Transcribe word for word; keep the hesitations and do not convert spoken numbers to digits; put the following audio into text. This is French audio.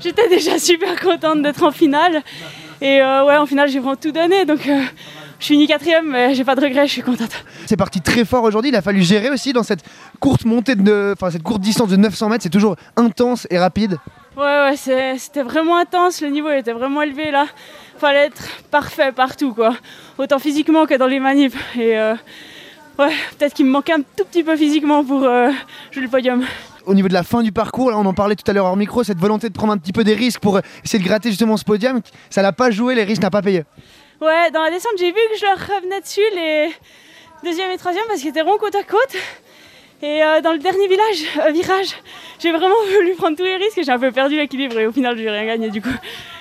j'étais déjà super contente d'être en finale. Et euh, ouais, en finale, j'ai vraiment tout donné. Donc euh, je finis quatrième, mais j'ai pas de regrets, je suis contente. C'est parti très fort aujourd'hui, il a fallu gérer aussi dans cette courte montée de, enfin cette courte distance de neuf cents mètres, c'est toujours intense et rapide. Ouais, ouais, c'est, c'était vraiment intense, le niveau était vraiment élevé là. Fallait être parfait partout, quoi. Autant physiquement que dans les manipes. Et euh, ouais, peut-être qu'il me manquait un tout petit peu physiquement pour euh, jouer le podium. Au niveau de la fin du parcours, là on en parlait tout à l'heure hors micro, cette volonté de prendre un petit peu des risques pour essayer de gratter justement ce podium, ça l'a pas joué, les risques n'ont pas payé. Ouais, dans la descente, j'ai vu que je leur revenais dessus, les deuxième et troisième, parce qu'ils étaient ronds côte à côte. Et euh, dans le dernier village, euh, virage, j'ai vraiment voulu prendre tous les risques et j'ai un peu perdu l'équilibre et au final, j'ai rien gagné du coup.